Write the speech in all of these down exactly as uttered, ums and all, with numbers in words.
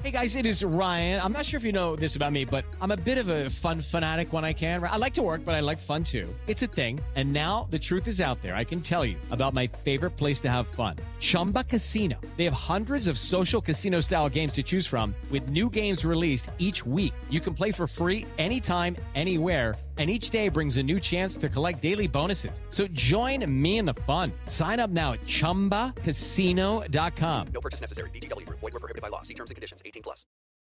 Hey guys, it is Ryan. I'm not sure if you know this about me, but I'm a bit of a fun fanatic when I can. I like to work, but I like fun too. It's a thing. And now the truth is out there. I can tell you about my favorite place to have fun. Chumba Casino. They have hundreds of social casino style games to choose from with new games released each week. You can play for free anytime, anywhere. And each day brings a new chance to collect daily bonuses. So join me in the fun. Sign up now at chumba casino dot com. No purchase necessary. V G W Group. Void where prohibited by law. See terms and conditions. eighteen plus.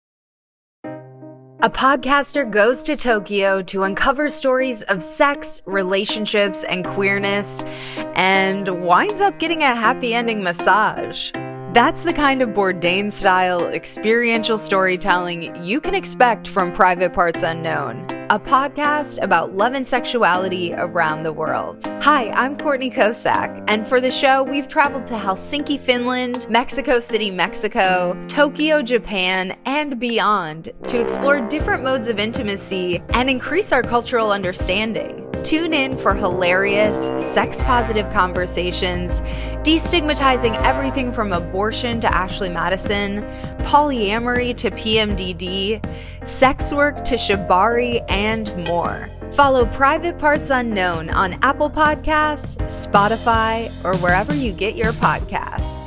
A podcaster goes to Tokyo to uncover stories of sex, relationships, and queerness, and winds up getting a happy ending massage. That's the kind of Bourdain-style experiential storytelling you can expect from Private Parts Unknown, a podcast about love and sexuality around the world. Hi, I'm Courtney Kosak, and for the show, we've traveled to Helsinki, Finland, Mexico City, Mexico, Tokyo, Japan, and beyond to explore different modes of intimacy and increase our cultural understanding. Tune in for hilarious, sex-positive conversations, destigmatizing everything from abortion to Ashley Madison, polyamory to P M D D, sex work to shibari, and more. Follow Private Parts Unknown on Apple Podcasts, Spotify, or wherever you get your podcasts.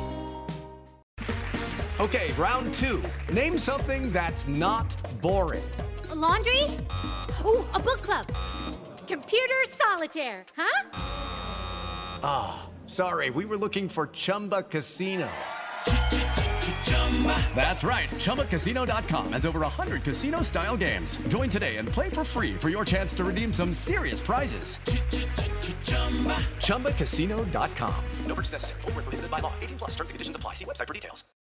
Okay, round two. Name something that's not boring. A laundry? Ooh, a book club. Computer solitaire, huh? Ah, oh, sorry, we were looking for Chumba Casino. That's right, Chumba Casino dot com has over one hundred casino-style games. Join today and play for free for your chance to redeem some serious prizes. Chumba Casino dot com. No purchase necessary. Void where prohibited by law. eighteen plus. Terms and conditions apply. See website for details.